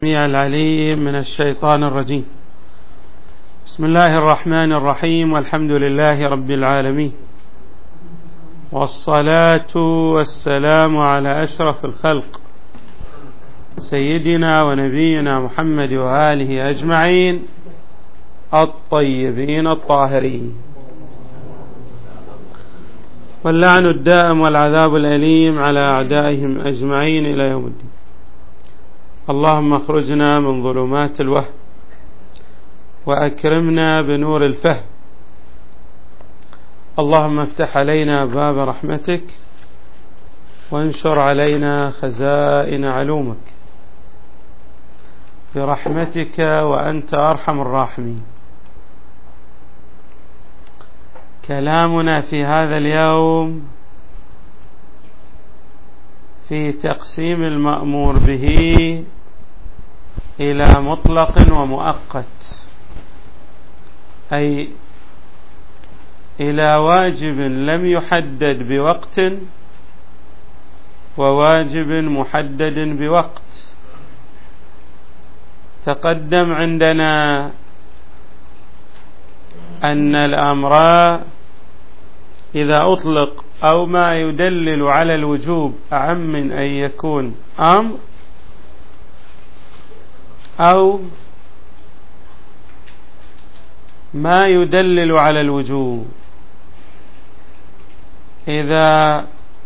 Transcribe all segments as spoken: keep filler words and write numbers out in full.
العليم من الشيطان الرجيم. بسم الله الرحمن الرحيم، والحمد لله رب العالمين، والصلاة والسلام على أشرف الخلق سيدنا ونبينا محمد وآله أجمعين الطيبين الطاهرين، واللعن الدائم والعذاب الأليم على أعدائهم أجمعين إلى يوم الدين. اللهم اخرجنا من ظلمات الوهم وأكرمنا بنور الفهم. اللهم افتح علينا باب رحمتك وانشر علينا خزائن علومك برحمتك وأنت أرحم الراحمين. كلامنا في هذا اليوم في تقسيم المأمور به إلى مطلق ومؤقت، أي إلى واجب لم يحدد بوقت وواجب محدد بوقت. تقدم عندنا أن الأمر إذا أطلق أو ما يدلل على الوجوب أعم من أن يكون أمر، أو ما يدلل على الوجوب إذا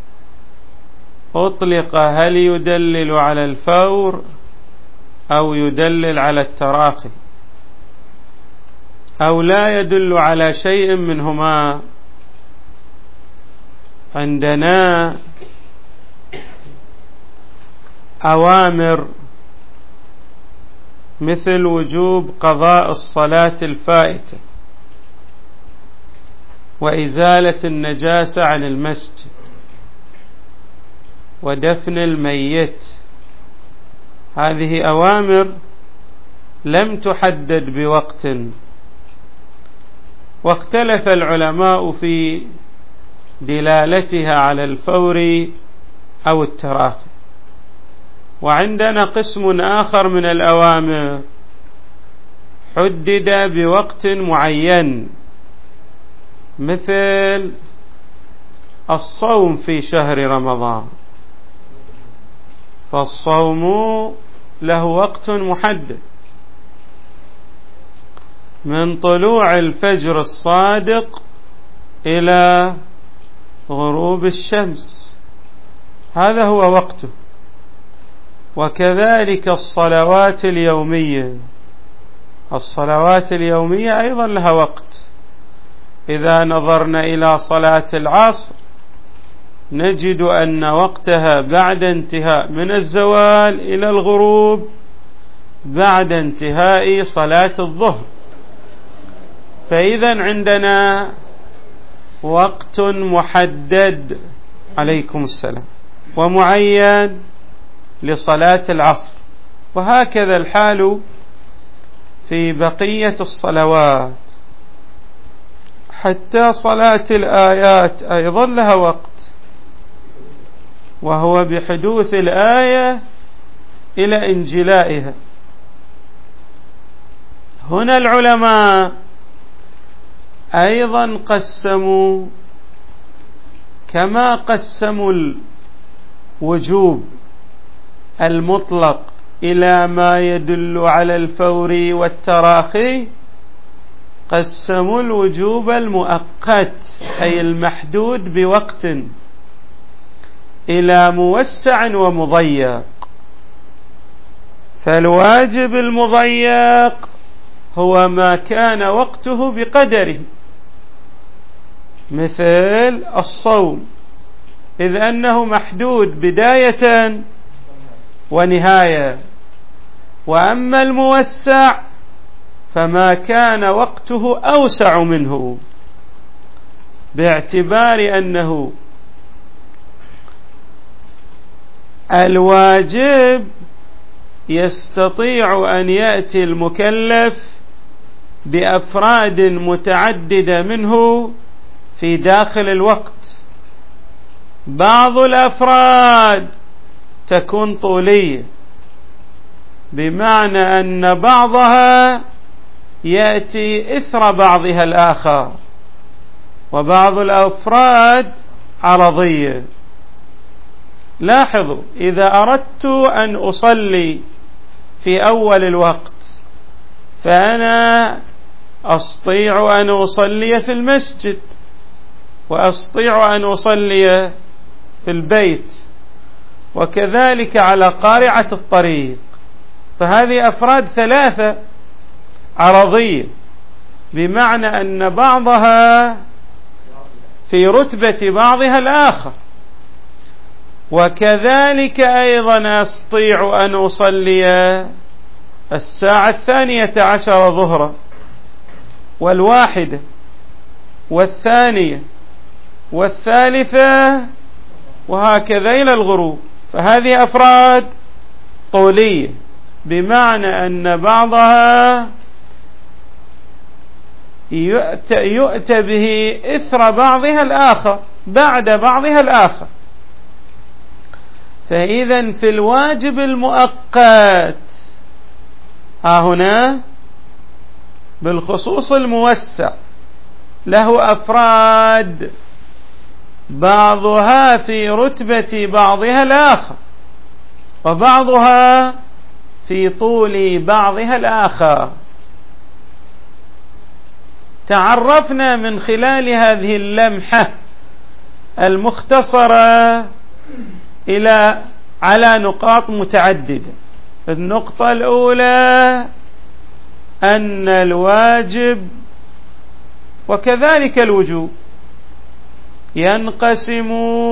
أطلق هل يدلل على الفور أو يدلل على التراخي أو لا يدل على شيء منهما. عندنا أوامر مثل وجوب قضاء الصلاة الفائتة وإزالة النجاسة عن المسجد ودفن الميت، هذه أوامر لم تحدد بوقت، واختلف العلماء في دلالتها على الفور أو التراخي. وعندنا قسم آخر من الأوامر حدد بوقت معين، مثل الصوم في شهر رمضان، فالصوم له وقت محدد من طلوع الفجر الصادق إلى غروب الشمس، هذا هو وقته. وكذلك الصلوات اليومية، الصلوات اليومية أيضا لها وقت. إذا نظرنا إلى صلاة العصر نجد أن وقتها بعد انتهاء من الزوال إلى الغروب بعد انتهاء صلاة الظهر. فإذا عندنا وقت محدد عليكم السلام ومعين لصلاة العصر، وهكذا الحال في بقية الصلوات، حتى صلاة الآيات أيضا لها وقت، وهو بحدوث الآية إلى انجلائها. هنا العلماء أيضا قسموا كما قسموا الوجوب المطلق إلى ما يدل على الفور والتراخي، قسموا الوجوب المؤقت أي المحدود بوقت إلى موسع ومضيق. فالواجب المضيق هو ما كان وقته بقدره، مثل الصوم، إذ أنه محدود بداية ونهاية. وأما الموسع فما كان وقته أوسع منه، باعتبار أنه الواجب يستطيع أن يأتي المكلف بأفراد متعددة منه في داخل الوقت. بعض الأفراد تكون طولية، بمعنى أن بعضها يأتي إثر بعضها الآخر، وبعض الأفراد عرضية. لاحظوا، إذا أردت أن أصلي في أول الوقت فأنا أستطيع أن أصلي في المسجد، وأستطيع أن أصلي في البيت، وكذلك على قارعة الطريق. فهذه أفراد ثلاثة عرضية، بمعنى أن بعضها في رتبة بعضها الآخر. وكذلك أيضا أستطيع أن أصلي الساعة الثانية عشر ظهرا، والواحدة، والثانية، والثالثة، وهكذا إلى الغروب. فهذه أفراد طولية، بمعنى أن بعضها يؤتى, يؤتى به إثر بعضها الآخر، بعد بعضها الآخر. فإذا في الواجب المؤقت ها هنا بالخصوص الموسع له أفراد، بعضها في رتبة بعضها الآخر، وبعضها في طول بعضها الآخر. تعرفنا من خلال هذه اللمحة المختصرة إلى على نقاط متعددة. النقطة الأولى أن الواجب وكذلك الوجوب ينقسم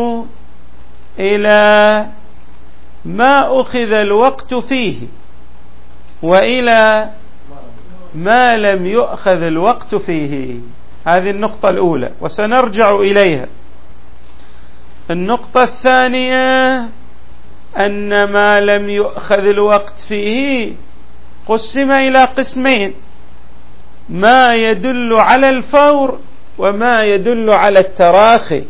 إلى ما أخذ الوقت فيه، وإلى ما لم يؤخذ الوقت فيه. هذه النقطة الأولى، وسنرجع إليها. النقطة الثانية أن ما لم يؤخذ الوقت فيه قسم إلى قسمين: ما يدل على الفور، وما يدل على التراخي.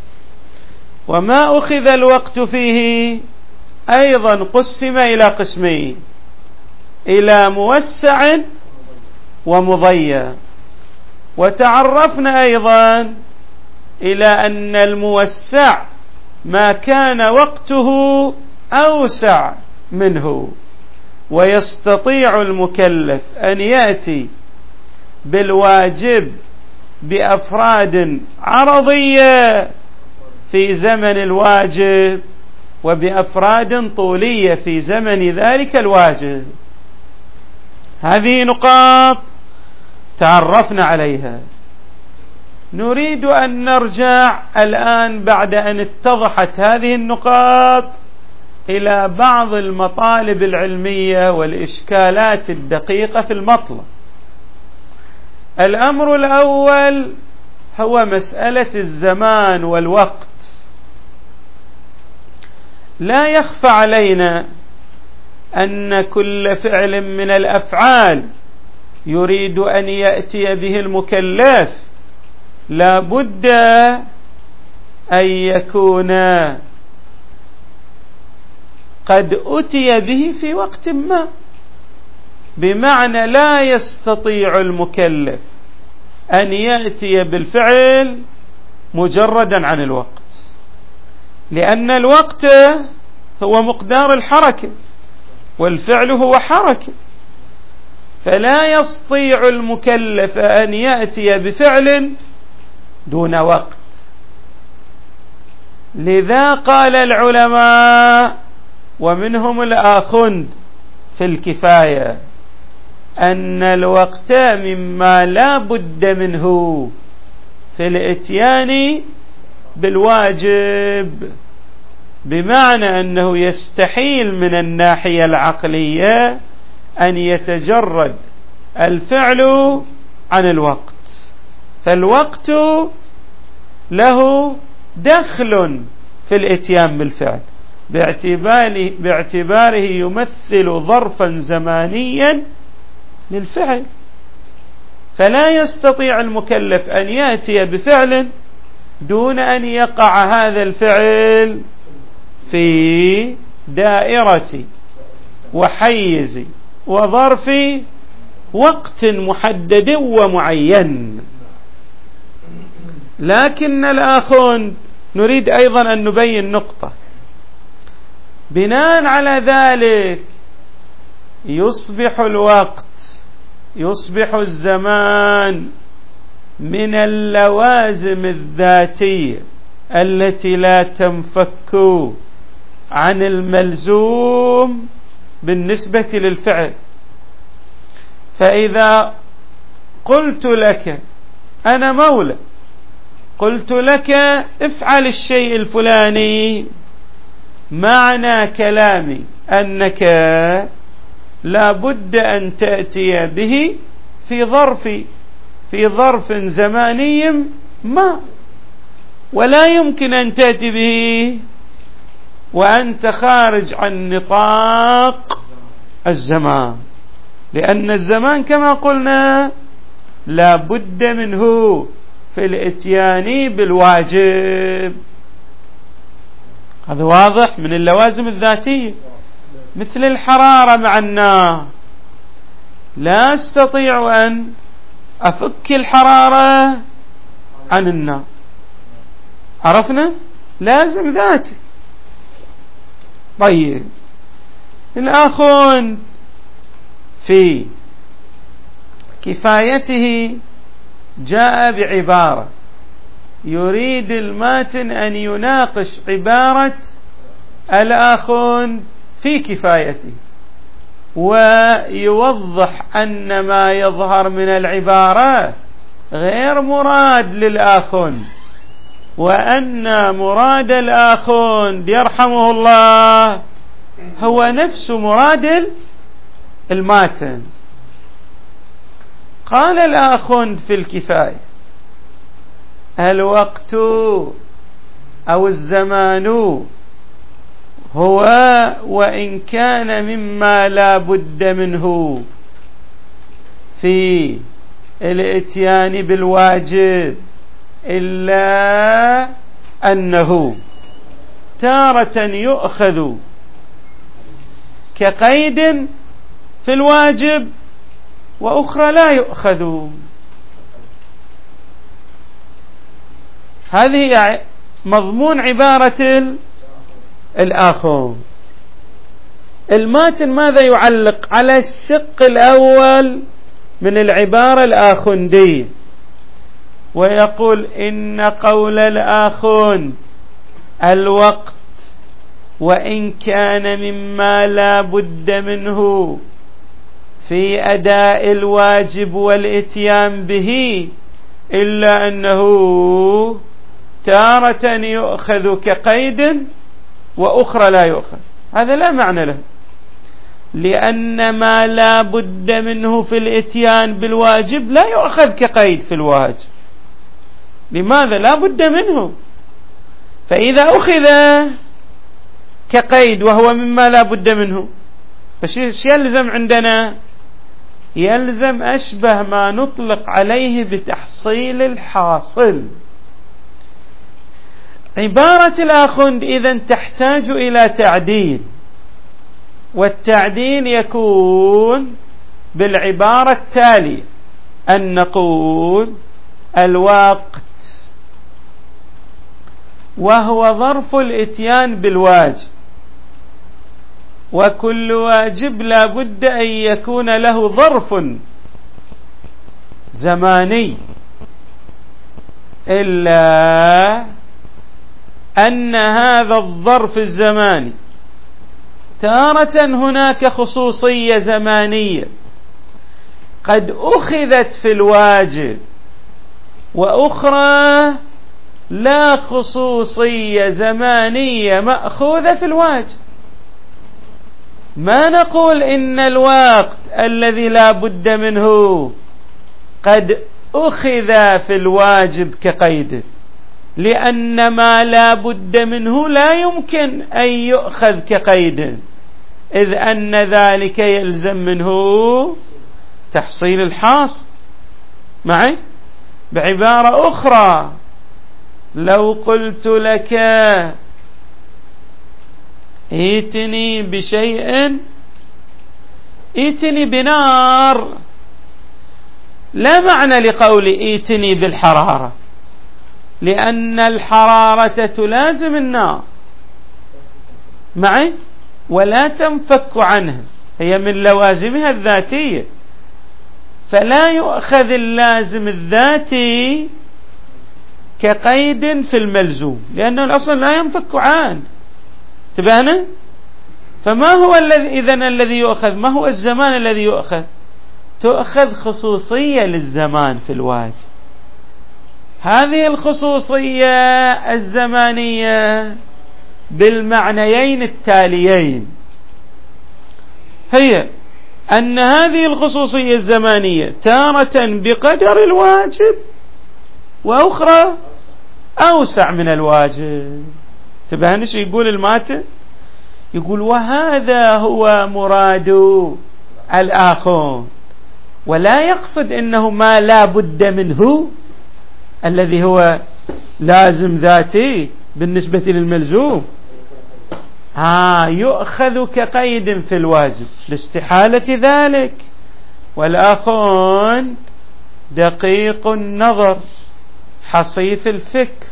وما أخذ الوقت فيه أيضا قسم إلى قسمين: إلى موسع ومضيق. وتعرفنا أيضا إلى أن الموسع ما كان وقته أوسع منه، ويستطيع المكلف أن يأتي بالواجب بأفراد عرضية في زمن الواجب، وبأفراد طولية في زمن ذلك الواجب. هذه نقاط تعرفنا عليها. نريد أن نرجع الآن بعد أن اتضحت هذه النقاط إلى بعض المطالب العلمية والإشكالات الدقيقة في المطلب. الأمر الأول هو مسألة الزمان والوقت. لا يخفى علينا أن كل فعل من الأفعال يريد أن يأتي به المكلف لا بد أن يكون قد أتي به في وقت ما، بمعنى لا يستطيع المكلف أن يأتي بالفعل مجردا عن الوقت، لأن الوقت هو مقدار الحركة، والفعل هو حركة. فلا يستطيع المكلف أن يأتي بفعل دون وقت. لذا قال العلماء ومنهم الآخند في الكفاية أن الوقت مما لا بد منه في الإتيان بالواجب، بمعنى أنه يستحيل من الناحية العقلية أن يتجرد الفعل عن الوقت. فالوقت له دخل في الإتيان بالفعل باعتباره, باعتباره يمثل ظرفا زمانيا للفعل. فلا يستطيع المكلف أن يأتي بفعل دون أن يقع هذا الفعل في دائرة وحيز وظرف وقت محدد ومعين. لكن الآخوند نريد أيضا أن نبين نقطة. بناء على ذلك يصبح الوقت، يصبح الزمان من اللوازم الذاتية التي لا تنفك عن الملزوم بالنسبة للفعل. فإذا قلت لك أنا مولى، قلت لك افعل الشيء الفلاني، معنى كلامي أنك لا بد أن تأتي به في ظرف في ظرف زماني ما، ولا يمكن أن تأتي به وأنت خارج عن نطاق الزمان، لأن الزمان كما قلنا لا بد منه في الاتيان بالواجب. هذا واضح من اللوازم الذاتية. مثل الحرارة مع النار، لا أستطيع أن أفك الحرارة عن النار، عرفنا؟ لازم ذاتي. طيب الآخون في كفايته جاء بعبارة يريد الماتن أن يناقش عبارة الآخون في كفايته، ويوضح أن ما يظهر من العبارة غير مراد للآخون، وأن مراد الآخون يرحمه الله هو نفس مراد الماتن. قال الآخون في الكفاية: الوقت أو الزمان هو وإن كان مما لا بد منه في الاتيان بالواجب، إلا أنه تارة يؤخذ كقيد في الواجب وأخرى لا يؤخذ. هذه مضمون عبارة الآخون. الماتن ماذا يعلق على الشق الأول من العبارة الآخوندية، ويقول إن قول الآخون الوقت وإن كان مما لا بد منه في أداء الواجب والإتيان به، إلا أنه تارة يؤخذ كقيد وأخرى لا يؤخذ. هذا لا معنى له، لأن ما لا بد منه في الإتيان بالواجب لا يؤخذ كقيد في الواجب. لماذا؟ لا بد منه. فإذا أخذ كقيد وهو مما لا بد منه، فش يلزم عندنا؟ يلزم أشبه ما نطلق عليه بتحصيل الحاصل. عبارة الآخوند إذن تحتاج إلى تعديل، والتعديل يكون بالعبارة التالية: أن نقول الوقت وهو ظرف الإتيان بالواجب، وكل واجب لا بد أن يكون له ظرف زماني، إلا أن هذا الظرف الزماني تارة هناك خصوصية زمانية قد أخذت في الواجب، وأخرى لا خصوصية زمانية مأخوذة في الواجب. ما نقول إن الوقت الذي لا بد منه قد أخذ في الواجب كقيد، لأن ما لا بد منه لا يمكن أن يؤخذ كقيد، إذ أن ذلك يلزم منه تحصيل الحاصل. معي؟ بعبارة أخرى، لو قلت لك ائتني بشيء ائتني بنار، لا معنى لقول ائتني بالحرارة، لأن الحرارة تلازم النار معي ولا تنفك عنها، هي من لوازمها الذاتية، فلا يؤخذ اللازم الذاتي كقيد في الملزوم، لأنه الأصل لا ينفك عنه. تبهنا؟ فما هو الذي إذن الذي يؤخذ؟ ما هو الزمان الذي يؤخذ؟ تؤخذ خصوصية للزمان في الواجب. هذه الخصوصية الزمانية بالمعنيين التاليين، هي أن هذه الخصوصية الزمانية تارة بقدر الواجب، وأخرى أوسع من الواجب. تبهن شو يقول الماتن؟ يقول وهذا هو مراد الآخون، ولا يقصد إنه ما لا بد منه الذي هو لازم ذاتي بالنسبة للملزوم، ها يؤخذ كقيد في الواجب لاستحالة ذلك. والآخون دقيق النظر حصيف الفكر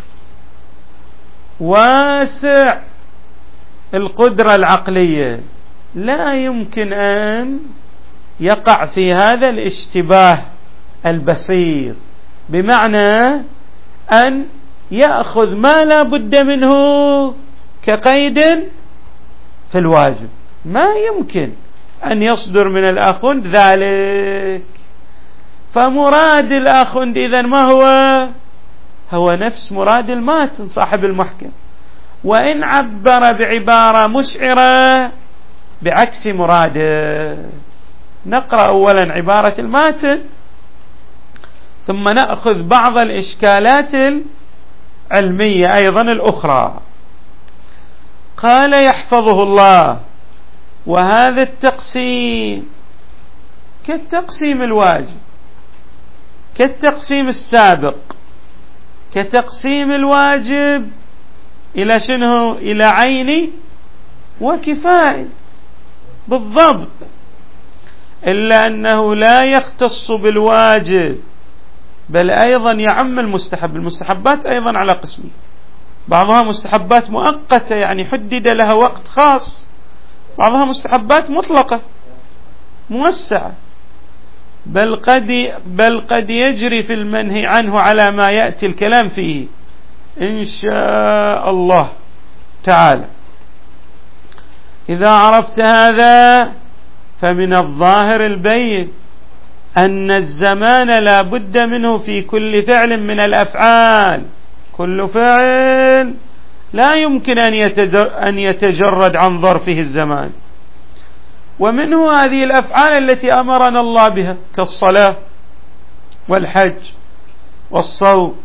واسع القدرة العقلية، لا يمكن أن يقع في هذا الاشتباه البسيط، بمعنى أن يأخذ ما لا بد منه كقيد في الواجب، ما يمكن أن يصدر من الآخوند ذلك. فمراد الآخوند إذن ما هو؟ هو نفس مراد الماتن صاحب المحكم، وإن عبر بعبارة مشعرة بعكس مراده. نقرأ أولا عبارة الماتن ثم نأخذ بعض الإشكالات العلمية أيضا الأخرى. قال يحفظه الله: وهذا التقسيم كالتقسيم الواجب، كالتقسيم السابق، كتقسيم الواجب إلى شنو؟ إلى عيني وكفاية بالضبط، إلا أنه لا يختص بالواجب، بل أيضا يعم المستحب. المستحبات أيضا على قسمين، بعضها مستحبات مؤقتة يعني حدد لها وقت خاص، بعضها مستحبات مطلقة موسعة، بل قد بل قد يجري في المنهي عنه على ما يأتي الكلام فيه إن شاء الله تعالى. إذا عرفت هذا فمن الظاهر البين أن الزمان لا بد منه في كل فعل من الأفعال، كل فعل لا يمكن أن يتجرد عن ظرفه الزمان، ومنه هذه الأفعال التي أمرنا الله بها كالصلاة والحج والصوم.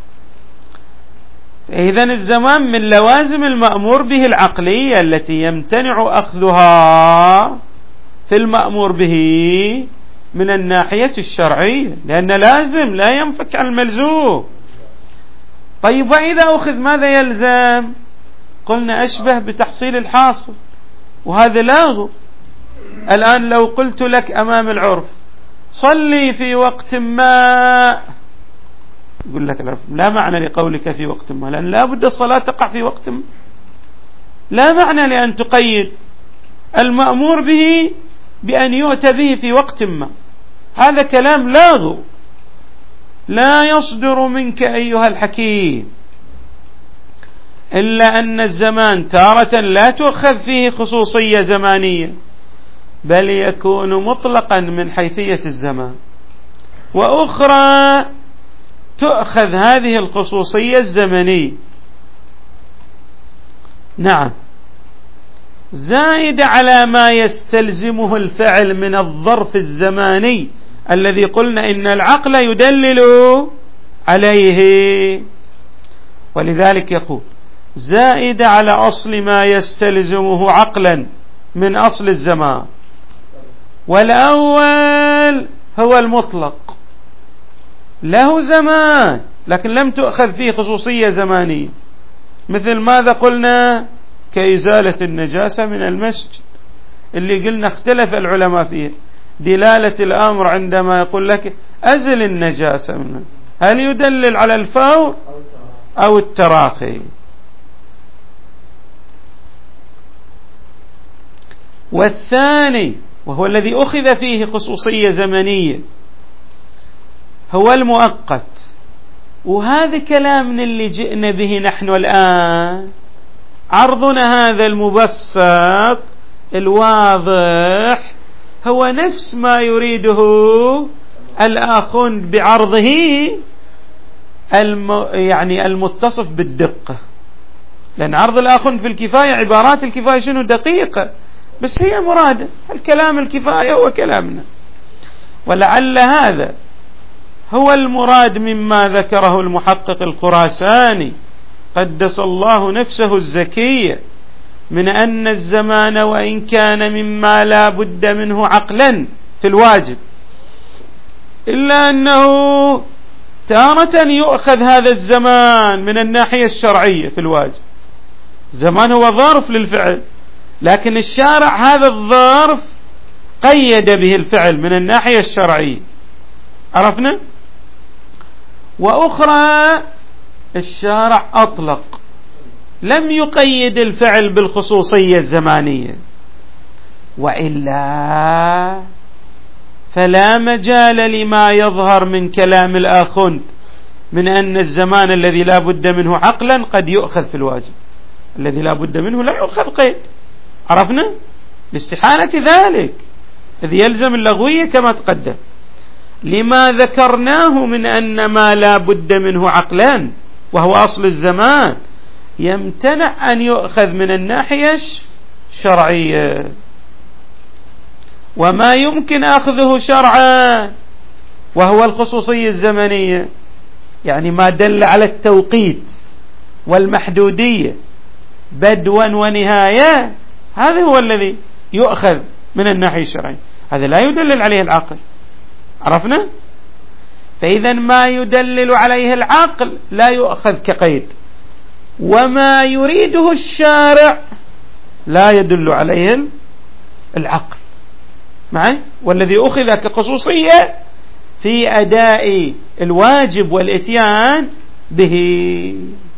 إذن الزمان من لوازم المأمور به العقلية التي يمتنع أخذها في المأمور به من الناحية الشرعية، لأن لازم لا ينفك عن الملزوم. طيب وإذا أخذ ماذا يلزم؟ قلنا أشبه بتحصيل الحاصل، وهذا لاغو. الآن لو قلت لك أمام العرف صلي في وقت ما، يقول لك العرف لا معنى لقولك في وقت ما، لأن لا بد الصلاة تقع في وقت ما، لا معنى لأن تقيد المأمور به بأن يؤتى به في وقت ما. هذا كلام لاغو لا يصدر منك أيها الحكيم، إلا أن الزمان تارة لا تؤخذ فيه خصوصية زمانية، بل يكون مطلقا من حيثية الزمان، وأخرى تؤخذ هذه الخصوصية الزمنية نعم زائد على ما يستلزمه الفعل من الظرف الزماني الذي قلنا إن العقل يدلل عليه. ولذلك يقول زائد على أصل ما يستلزمه عقلا من أصل الزمان، والأول هو المطلق له زمان لكن لم تؤخذ فيه خصوصية زمانية، مثل ماذا قلنا؟ كإزالة النجاسة من المسجد، اللي قلنا اختلف العلماء فيه، دلالة الأمر عندما يقول لك أزل النجاسة منه، هل يدلل على الفور أو التراخي؟ والثاني وهو الذي أخذ فيه خصوصية زمنية هو المؤقت، وهذا كلام من اللي جئنا به نحن الآن. عرضنا هذا المبسط الواضح هو نفس ما يريده الآخون بعرضه الم يعني المتصف بالدقة، لأن عرض الآخون في الكفاية عبارات الكفاية شنو دقيقة، بس هي مرادة الكلام الكفاية هو كلامنا. ولعل هذا هو المراد مما ذكره المحقق الخراساني قدس الله نفسه الزكية، من أن الزمان وإن كان مما لا بد منه عقلا في الواجب، إلا أنه تارة يؤخذ هذا الزمان من الناحية الشرعية في الواجب، زمان هو ظرف للفعل، لكن الشارع هذا الظرف قيد به الفعل من الناحية الشرعية، عرفنا؟ وأخرى الشارع أطلق، لم يقيد الفعل بالخصوصية الزمانية، وإلا فلا مجال لما يظهر من كلام الآخون من أن الزمان الذي لا بد منه عقلا قد يؤخذ في الواجب، الذي لا بد منه لا يؤخذ قيد، عرفنا؟ لاستحالة ذلك، إذ يلزم اللغوية كما تقدم، لما ذكرناه من أن ما لا بد منه عقلا وهو أصل الزمان يمتنع أن يؤخذ من الناحية الشرعية، وما يمكن أخذه شرعا وهو الخصوصية الزمنية، يعني ما دل على التوقيت والمحدودية بدوا ونهاية، هذا هو الذي يؤخذ من الناحية الشرعية، هذا لا يدلل عليه العقل، عرفنا؟ فإذا ما يدلل عليه العقل لا يؤخذ كقيد، وما يريده الشارع لا يدل عليه العقل معي، والذي أخذ كخصوصية في أداء الواجب والإتيان به.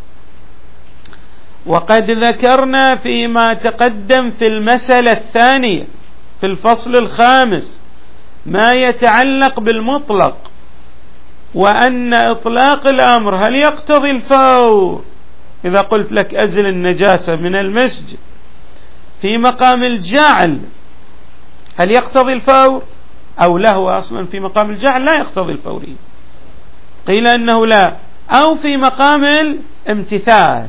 وقد ذكرنا فيما تقدم في المسألة الثانية في الفصل الخامس ما يتعلق بالمطلق، وأن إطلاق الأمر هل يقتضي الفور؟ إذا قلت لك أزل النجاسة من المسجد في مقام الجعل هل يقتضي الفور أو لا؟ هو أصلا في مقام الجعل لا يقتضي الفورية، قيل أنه لا، أو في مقام الامتثال،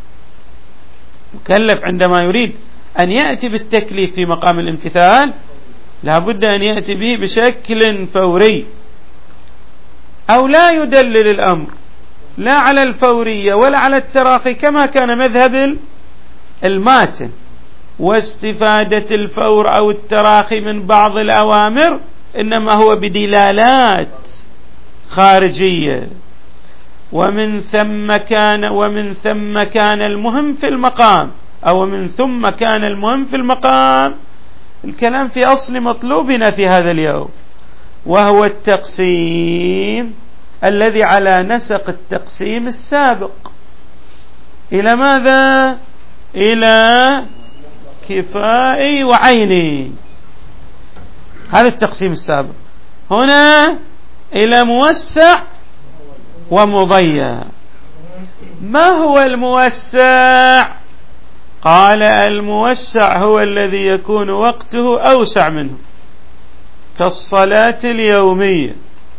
مكلف عندما يريد أن يأتي بالتكليف في مقام الامتثال لا بد أن يأتي به بشكل فوري، أو لا يدلل الأمر لا على الفورية ولا على التراخي كما كان مذهب الماتن، واستفادة الفور أو التراخي من بعض الأوامر إنما هو بدلالات خارجية، ومن ثم كان ومن ثم كان المهم في المقام أو من ثم كان المهم في المقام الكلام في أصل مطلوبنا في هذا اليوم، وهو التقسيم الذي على نسق التقسيم السابق إلى ماذا؟ إلى كفائي وعيني، هذا التقسيم السابق، هنا إلى موسع ومضيع. ما هو الموسع؟ قال الموسع هو الذي يكون وقته أوسع منه كالصلاة اليومية،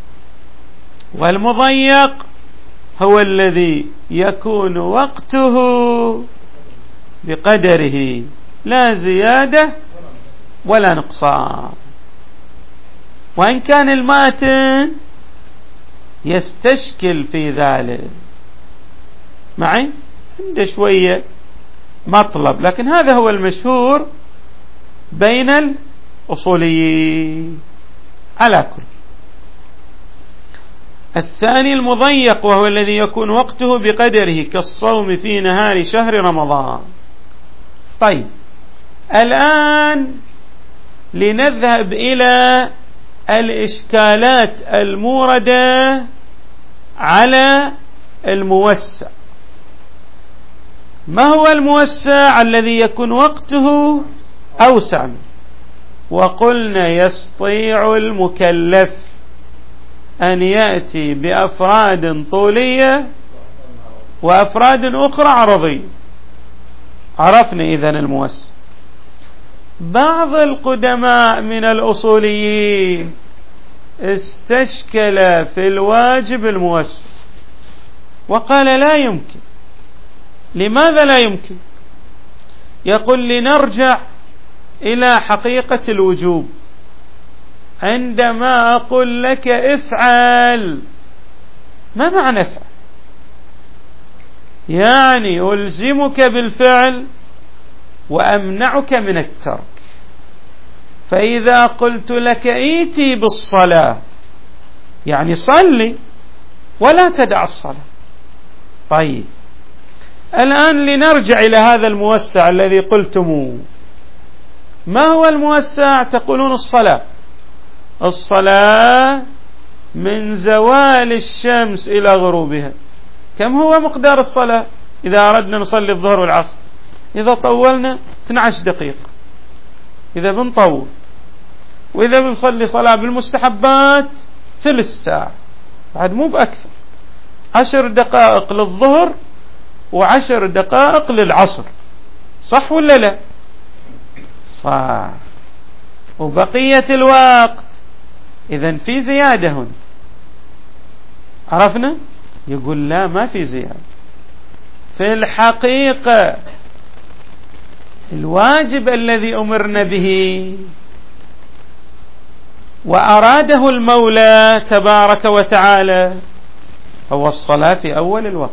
والمضيق هو الذي يكون وقته بقدره لا زيادة ولا نقصان. وإن كان الماتن يستشكل في ذلك معي عنده شوية مطلب، لكن هذا هو المشهور بين الأصوليين على كل. الثاني المضيق وهو الذي يكون وقته بقدره كالصوم في نهار شهر رمضان. طيب الآن لنذهب إلى الإشكالات الموردة على الموسع. ما هو الموسع الذي يكون وقته أوسع منه؟ وقلنا يستطيع المكلف أن يأتي بأفراد طولية وأفراد أخرى عرضية. عرفنا إذن الموسع. بعض القدماء من الأصوليين استشكل في الواجب الموسع وقال لا يمكن. لماذا لا يمكن؟ يقول لنرجع إلى حقيقة الوجوب. عندما أقول لك افعل، ما معنى افعل؟ يعني ألزمك بالفعل وأمنعك من الترك. فإذا قلت لك ائتي بالصلاة يعني صلي ولا تدع الصلاة. طيب الآن لنرجع إلى هذا الموسع الذي قلتموه. ما هو الموسع؟ تقولون الصلاة. الصلاة من زوال الشمس إلى غروبها. كم هو مقدار الصلاة إذا أردنا نصلي الظهر والعصر؟ إذا طولنا اثنتي عشرة دقيقة إذا بنطول، وإذا بنصلي صلاة بالمستحبات ثلث ساعة، بعد مو بأكثر. عشر دقائق للظهر وعشر دقائق للعصر، صح ولا لا؟ صح. وبقية الوقت إذن في زيادة هنا. عرفنا؟ يقول لا، ما في زيادة. في الحقيقة الواجب الذي أمرنا به وأراده المولى تبارك وتعالى هو الصلاة في أول الوقت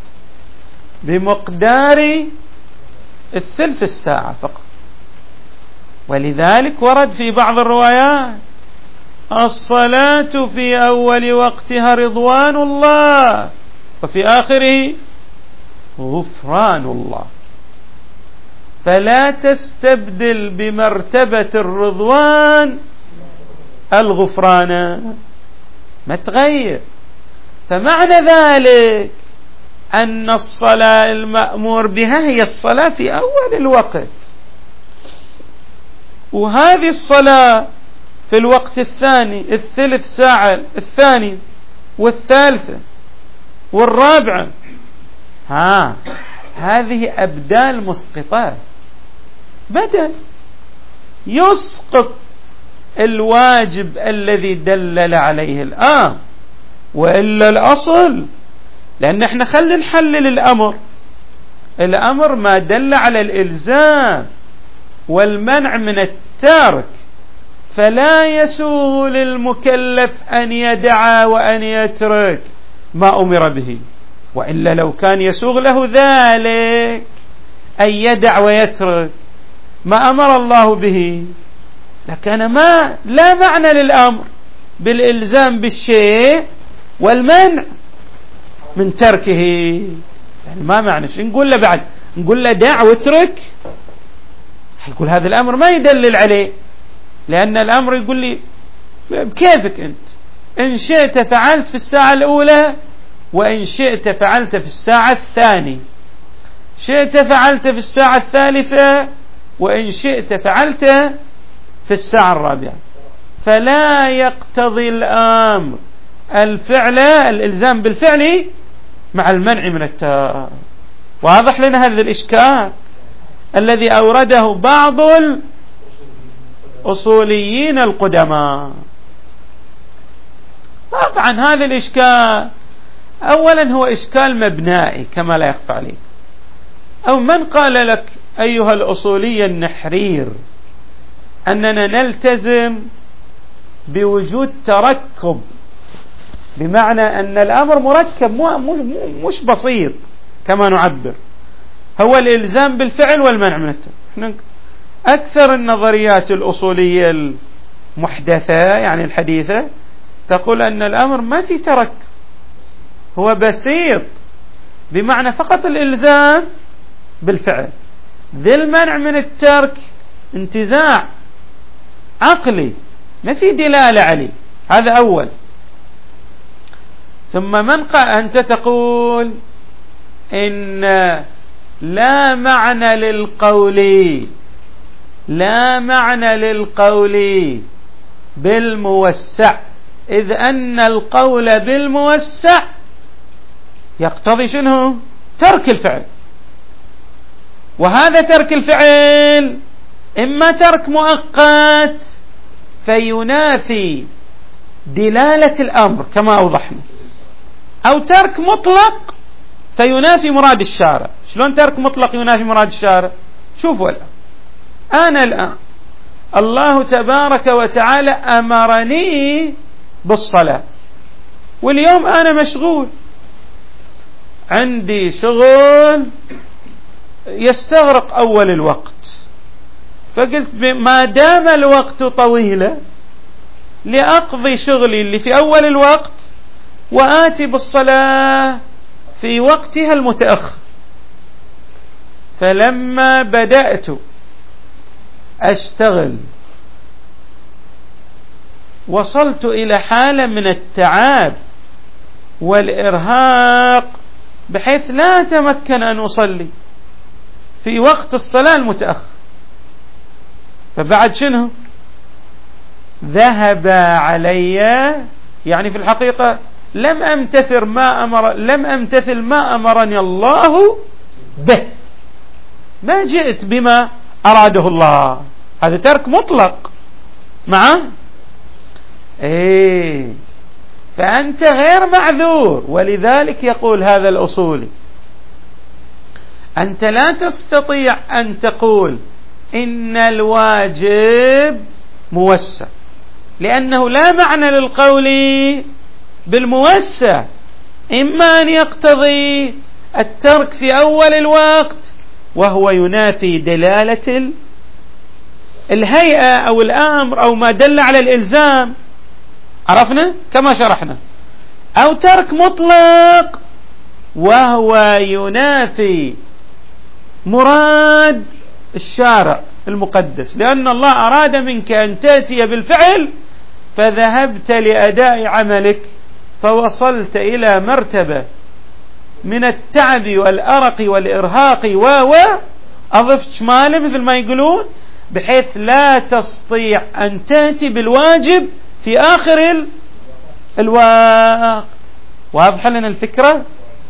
بمقدار الثلث الساعة فقط. ولذلك ورد في بعض الروايات الصلاة في أول وقتها رضوان الله وفي آخره غفران الله. فلا تستبدل بمرتبة الرضوان الغفران، ما تغير. فمعنى ذلك أن الصلاة المأمور بها هي الصلاة في أول الوقت، وهذه الصلاة في الوقت الثاني، الثلث ساعة الثاني والثالثة والرابعة، ها هذه أبدال مسقطات، بدل يسقط الواجب الذي دلل عليه الآن. وإلا الأصل، لأن احنا خلي نحلل الأمر. الأمر ما دل على الإلزام والمنع من التارك، فلا يسوغ للمكلف أن يدع وأن يترك ما أمر به. وإلا لو كان يسوغ له ذلك أن يدع ويترك ما أمر الله به لكان ما لا معنى للأمر بالإلزام بالشيء والمنع من تركه. يعني ما معنى. نقول له بعد نقول له دع واترك، يقول هذا الأمر ما يدلل عليه، لأن الأمر يقول لي بكيفك أنت، إن شئت فعلت في الساعة الأولى وإن شئت فعلت في الساعة الثانية، شئت فعلت في الساعة الثالثة وإن شئت فعلت في الساعة الرابعة. فلا يقتضي الأمر الفعل الإلزام بالفعل مع المنع من التارك. واضح لنا هذا الإشكال الذي أورده بعض الأصوليين القدماء. طبعا هذا الإشكال أولا هو إشكال مبنائي كما لا يخفى عليه. أو من قال لك أيها الأصولي النحرير أننا نلتزم بوجود تركب، بمعنى أن الأمر مركب مش بسيط كما نعبر، هو الإلزام بالفعل والمنع من الترك. أكثر النظريات الأصولية المحدثة يعني الحديثة تقول أن الأمر ما في ترك، هو بسيط، بمعنى فقط الإلزام بالفعل، ذي المنع من الترك انتزاع. عقلي ما في دلالة عليه. هذا أول. ثم من قال أنت تقول إن لا معنى للقول لا معنى للقول بالموسع، إذ أن القول بالموسع يقتضي شنو؟ ترك الفعل، وهذا ترك الفعل إما ترك مؤقت فينافي دلالة الأمر كما أوضحنا، أو ترك مطلق فينافي مراد الشارع. شلون ترك مطلق ينافي مراد الشارع؟ شوفوا الآن، أنا الآن الله تبارك وتعالى أمرني بالصلاة، واليوم أنا مشغول، عندي شغل يستغرق أول الوقت، فقلت ما دام الوقت طويلة لأقضي شغلي اللي في أول الوقت وآتي بالصلاة في وقتها المتأخر. فلما بدأت أشتغل وصلت إلى حالة من التعب والإرهاق بحيث لا أتمكن أن أصلي في وقت الصلاة المتأخر، فبعد شنو؟ ذهب علي، يعني في الحقيقة لم أمتثل ما أمر لم أمتثل ما أمرني الله به، ما جئت بما أراده الله. هذا ترك مطلق معه. إيه، فأنت غير معذور. ولذلك يقول هذا الأصولي أنت لا تستطيع أن تقول إن الواجب موسع، لأنه لا معنى للقول بالموسع، إما أن يقتضي الترك في أول الوقت وهو ينافي دلالة الهيئة أو الأمر أو ما دل على الإلزام، عرفنا كما شرحنا، أو ترك مطلق وهو ينافي مراد الشارع المقدس، لأن الله أراد منك أن تأتي بالفعل فذهبت لأداء عملك فوصلت إلى مرتبة من التعب والأرق والإرهاق و أضف شماله مثل ما يقولون، بحيث لا تستطيع أن تأتي بالواجب في آخر الوقت. واضح لنا الفكرة؟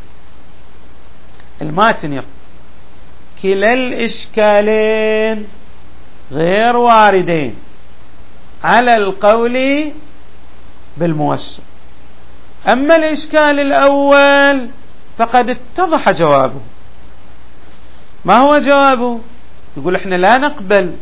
الماتن يقول كلا الإشكالين غير واردين على القول بالموسع. أما الإشكال الأول فقد اتضح جوابه. ما هو جوابه؟ يقول احنا لا نقبل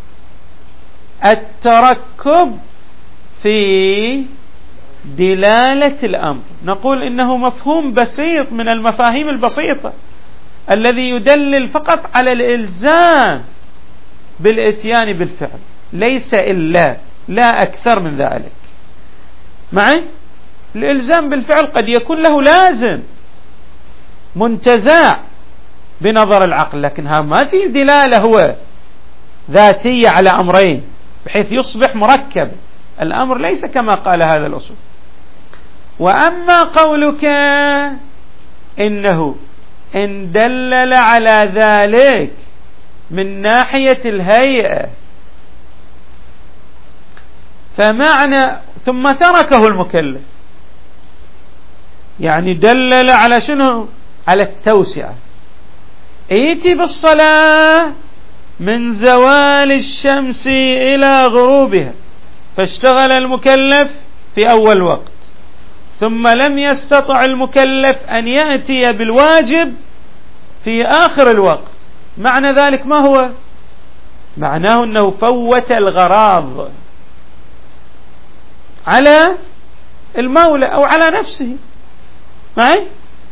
التركب في دلالة الأمر، نقول إنه مفهوم بسيط من المفاهيم البسيطة الذي يدلل فقط على الإلزام بالإتيان بالفعل، ليس إلا، لا أكثر من ذلك. معي؟ الإلزام بالفعل قد يكون له لازم منتزع بنظر العقل، لكنها ما في دلالة هو ذاتية على أمرين بحيث يصبح مركب. الأمر ليس كما قال هذا الأصول. وأما قولك إنه إن دلل على ذلك من ناحية الهيئة فمعنى ثم تركه المكلف، يعني دلل على شنو؟ على التوسعة. ائتي بالصلاة من زوال الشمس إلى غروبها، فاشتغل المكلف في أول وقت، ثم لم يستطع المكلف أن يأتي بالواجب في آخر الوقت. معنى ذلك ما هو؟ معناه أنه فوت الغراض على المولى أو على نفسه. معي؟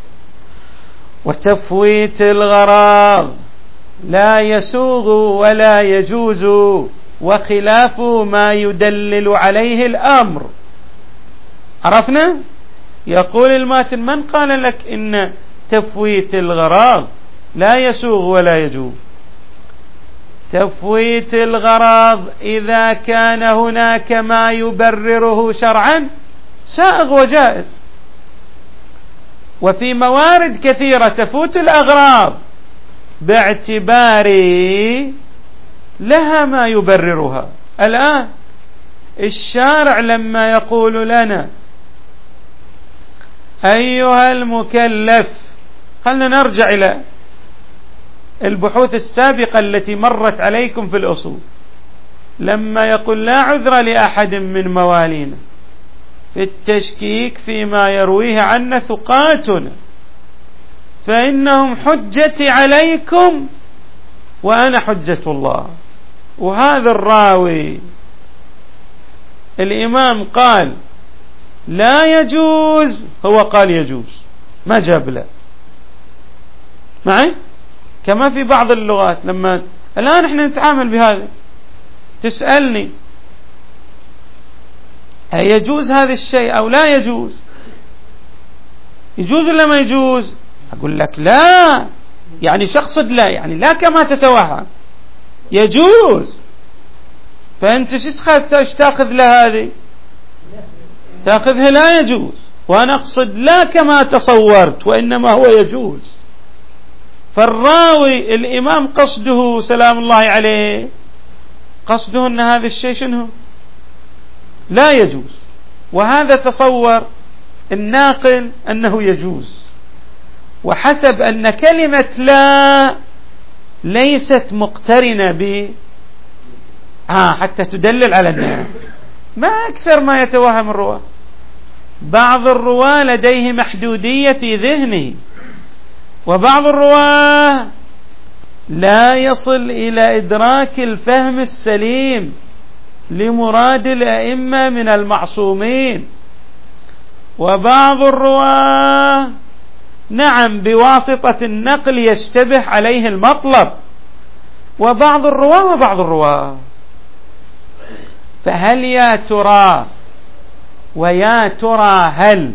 وتفويت الغراض لا يسوغ ولا يجوز، وخلاف ما يدلل عليه الأمر. عرفنا؟ يقول الماتن من قال لك إن تفويت الغراض لا يسوغ ولا يجوز؟ تفويت الغرض إذا كان هناك ما يبرره شرعا سائغ وجائز، وفي موارد كثيرة تفوت الأغراض باعتبار لها ما يبررها. الآن الشارع لما يقول لنا أيها المكلف، خلنا نرجع إلى البحوث السابقة التي مرت عليكم في الأصول، لما يقول لا عذر لأحد من موالينا في التشكيك فيما يرويه عنا ثقاتنا فإنهم حجتي عليكم وأنا حجة الله. وهذا الراوي الإمام قال لا يجوز، هو قال يجوز، ما جاب لا معي. كما في بعض اللغات لما الآن احنا نتعامل بهذا، تسألني يجوز هذا الشيء أو لا يجوز، يجوز ولا ما يجوز؟ أقول لك لا، يعني شخص لا، يعني لا كما تتوهم، يجوز. فأنت ايش تأخذ لهذه؟ تأخذها لا يجوز، وأنا أقصد لا كما تصورت وإنما هو يجوز. فالراوي الإمام قصده سلام الله عليه قصده أن هذا الشيء شنو؟ لا يجوز، وهذا تصور الناقل أنه يجوز، وحسب أن كلمة لا ليست مقترنة ب آه حتى تدلل على النهي، ما أكثر ما يتوهم الرواة. بعض الرواة لديه محدودية في ذهنه، وبعض الرواة لا يصل إلى إدراك الفهم السليم لمراد الأئمة من المعصومين، وبعض الرواة نعم بواسطة النقل يشتبه عليه المطلب، وبعض الرواة وبعض الرواة. فهل يا ترى ويا ترى هل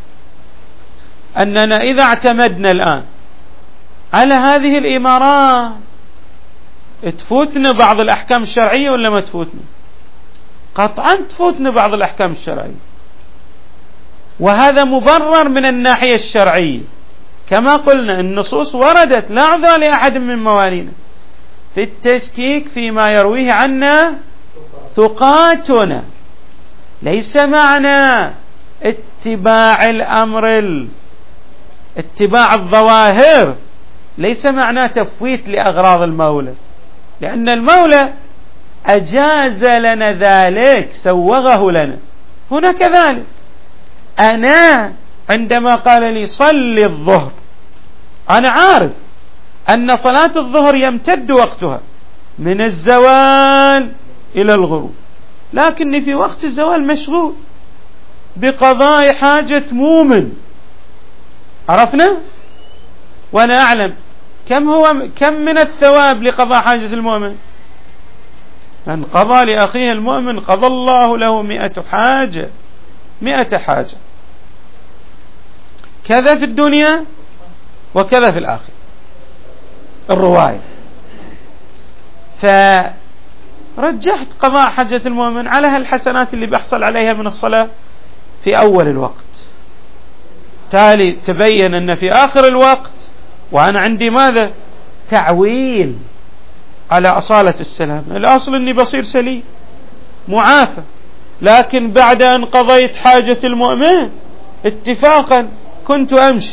أننا إذا اعتمدنا الآن على هذه الإمارات تفوتنا بعض الأحكام الشرعية ولا ما تفوتنا؟ قطعا تفوتنا بعض الأحكام الشرعية، وهذا مبرر من الناحية الشرعية. كما قلنا النصوص وردت لا عذر لأحد من موالينا في التشكيك فيما يرويه عنا ثقاتنا. ليس معنى اتباع الأمر اتباع الظواهر، ليس معنى تفويت لأغراض المولى، لأن المولى أجاز لنا ذلك، سوغه لنا. هنا كذلك أنا عندما قال لي صل الظهر، أنا عارف أن صلاة الظهر يمتد وقتها من الزوال إلى الغروب، لكني في وقت الزوال مشغول بقضاء حاجة مؤمن، عرفنا؟ وأنا أعلم كم هو كم من الثواب لقضاء حاجة المؤمن. من قضى لأخيه المؤمن قضى الله له مئة حاجة، مئة حاجة، كذا في الدنيا وكذا في الآخرة الرواية. فرجحت قضاء حاجة المؤمن على هالحسنات اللي بيحصل عليها من الصلاة في أول الوقت، تالي تبين أن في آخر الوقت وأنا عندي ماذا؟ تعويل على أصالة السلام. الأصل أني بصير سليم معافى، لكن بعد أن قضيت حاجة المؤمن اتفاقا كنت أمشي،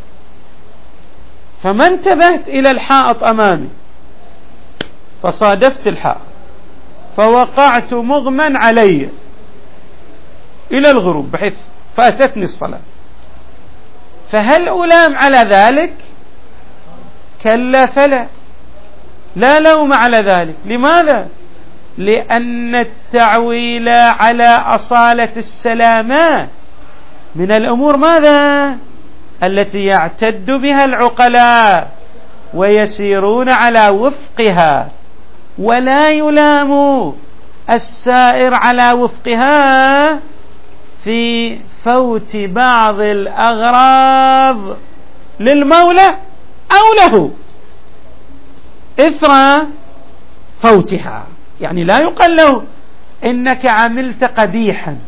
فما انتبهت إلى الحائط أمامي فصادفت الحائط فوقعت مغمى علي إلى الغروب بحيث فاتتني الصلاة، فهل ألام على ذلك؟ كلا فلا، لا لوم على ذلك. لماذا؟ لأن التعويل على أصالة السلامة من الأمور ماذا؟ التي يعتد بها العقلاء ويسيرون على وفقها، ولا يلام السائر على وفقها في فوت بعض الأغراض للمولى أو له إثر فوتها، يعني لا يقال له إنك عملت قبيحا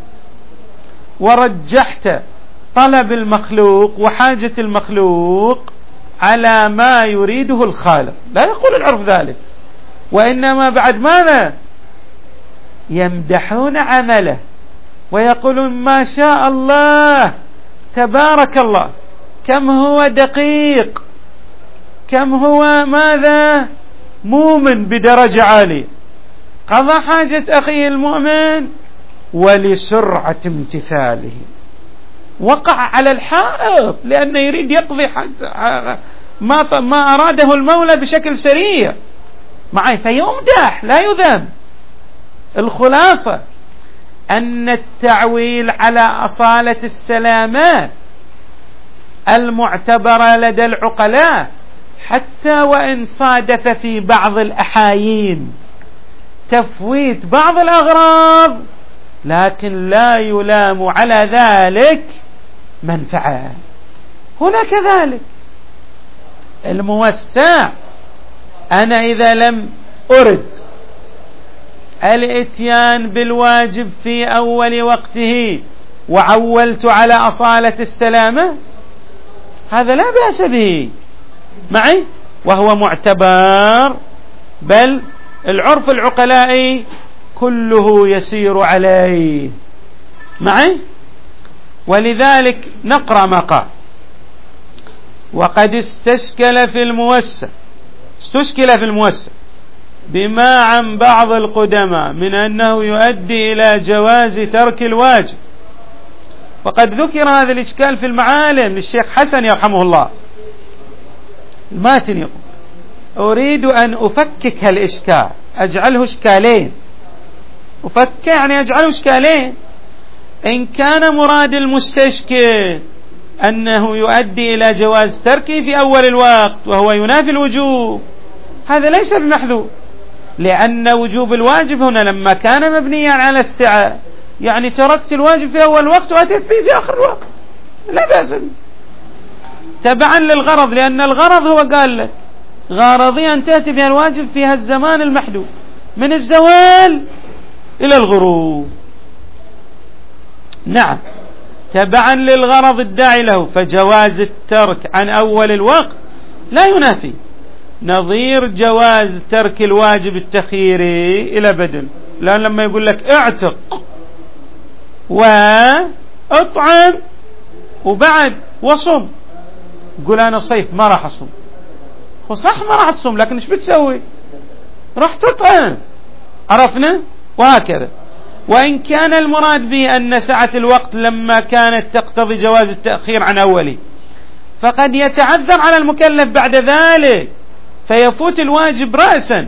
ورجحت طلب المخلوق وحاجة المخلوق على ما يريده الخالق، لا يقول العرف ذلك، وإنما بعد ماذا يمدحون عمله ويقولون ما شاء الله تبارك الله، كم هو دقيق، كم هو ماذا مؤمن بدرجة عالية، قضى حاجة أخيه المؤمن ولسرعة امتثاله وقع على الحائط لأنه يريد يقضي ما ما أراده المولى بشكل سريع معي، فيمدح لا يذم. الخلاصة أن التعويل على أصالة السلامة المعتبرة لدى العقلاء حتى وإن صادف في بعض الأحايين تفويت بعض الأغراض، لكن لا يلام على ذلك من فعل. هنا كذلك الموسع، أنا إذا لم أرد الإتيان بالواجب في أول وقته وعولت على أصالة السلامة، هذا لا بأس به معي وهو معتبر، بل العرف العقلائي كله يسير عليه معي. ولذلك نقرأ ما قال: وقد استشكل في الموسع استشكل في الموسع بما عن بعض القدماء من أنه يؤدي إلى جواز ترك الواجب. وقد ذكر هذا الإشكال في المعالم للشيخ حسن يرحمه الله. الماتن يقول: أريد أن أفكك هالإشكال، أجعله إشكالين. أفكك يعني أجعله إشكالين. إن كان مراد المستشكل أنه يؤدي إلى جواز تركه في أول الوقت وهو ينافي الوجوب، هذا ليس بمحذور، لأن وجوب الواجب هنا لما كان مبنيا على السعة، يعني تركت الواجب في أول وقت وأتيت به في آخر الوقت، لا بأس تبعا للغرض، لأن الغرض هو قال لك غرضي أن تأتي بها الواجب في هذا الزمان المحدود من الزوال إلى الغروب. نعم، تبعا للغرض الداعي له، فجواز الترك عن أول الوقت لا ينافي نظير جواز ترك الواجب التخييري إلى بدل. لأن لما يقول لك اعتق واطعم وبعد وصم، يقول أنا صيف ما راح أصوم، صح ما راح تصوم، لكن ايش بتسوي؟ راح تطعم، عرفنا؟ وهكذا. وإن كان المراد به أن سعة الوقت لما كانت تقتضي جواز التأخير عن أوله، فقد يتعذر على المكلف بعد ذلك فيفوت الواجب رأسا،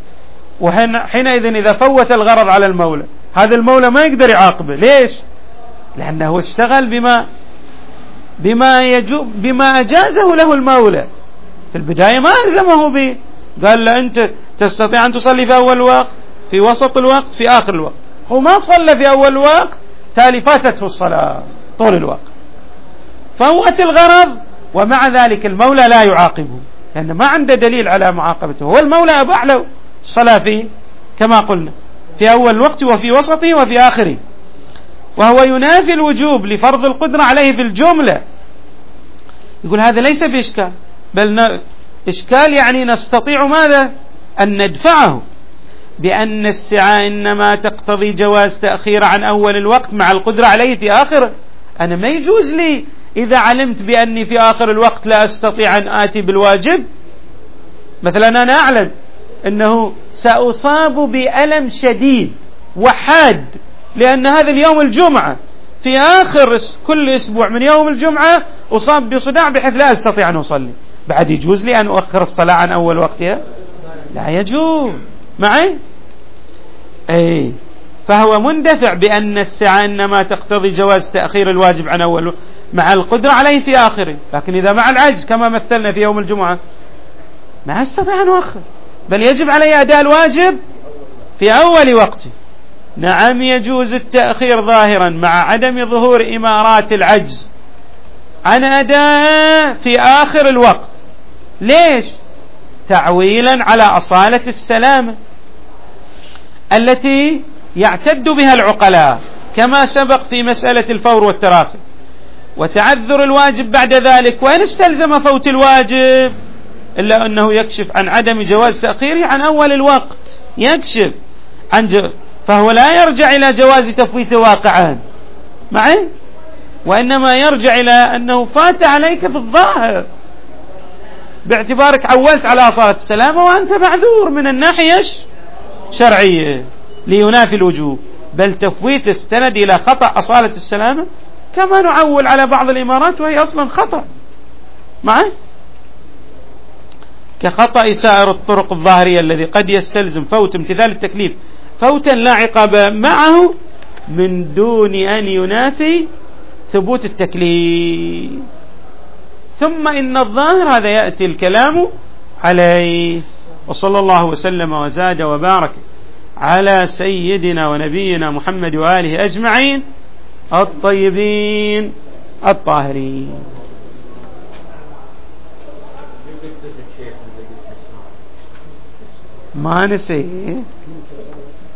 وحينئذ إذا فوت الغرض على المولى، هذا المولى ما يقدر يعاقبه. ليش؟ لأنه اشتغل بما بما يجو بما أجازه له المولى في البداية، ما ألزمه به، قال له أنت تستطيع أن تصلي في أول وقت، في وسط الوقت، في آخر الوقت. هو ما صلى في أول وقت، تالي فاتته الصلاة طول الوقت، فوت الغرض، ومع ذلك المولى لا يعاقبه لأنه ما عنده دليل على معاقبته. هو المولى أباح له الصلاة فيه كما قلنا في أول الوقت وفي وسطه وفي آخره، وهو ينافي الوجوب لفرض القدرة عليه في الجملة. يقول هذا ليس بإشكال، بل ن... إشكال يعني نستطيع ماذا؟ أن ندفعه بأن السعة إنما تقتضي جواز تأخير عن أول الوقت مع القدرة عليه في آخره. أنا ما يجوز لي إذا علمت بأني في آخر الوقت لا أستطيع أن آتي بالواجب، مثلا أنا أعلم أنه سأصاب بألم شديد وحاد لأن هذا اليوم الجمعة، في آخر كل أسبوع من يوم الجمعة أصاب بصداع بحيث لا أستطيع أن أصلي، بعد يجوز لي أن أؤخر الصلاة عن أول وقتها؟ لا يجوز معي. أي فهو مندفع بأن الساعة إنما تقتضي جواز تأخير الواجب عن أول مع القدرة عليه في آخره، لكن إذا مع العجز كما مثلنا في يوم الجمعة ما أستطيع أن أؤخر، بل يجب علي أداء الواجب في أول وقته. نعم يجوز التأخير ظاهرا مع عدم ظهور إمارات العجز عن أداء في آخر الوقت. ليش؟ تعويلا على أصالة السلامة، التي يعتد بها العقلاء كما سبق في مسألة الفور والتراخي، وتعذر الواجب بعد ذلك وإن استلزم فوت الواجب إلا أنه يكشف عن عدم جواز تأخيره عن أول الوقت، يكشف عن جو... فهو لا يرجع إلى جواز تفويت واقعا معي، وإنما يرجع إلى أنه فات عليك في الظاهر باعتبارك عولت على أصالة السلامة وأنت معذور من الناحية الشرعية لينافي الوجوب، بل تفويت استند إلى خطأ أصالة السلامة كما نعول على بعض الإمارات وهي أصلا خطأ معي، كخطأ سائر الطرق الظاهرية الذي قد يستلزم فوت امتثال التكليف فوتا لا عقاب معه من دون أن ينافي ثبوت التكليف. ثم إن الظاهر هذا يأتي الكلام عليه. وصلى الله وسلم وزاد وبارك على سيدنا ونبينا محمد وآله أجمعين الطيبين الطاهرين. ما نسي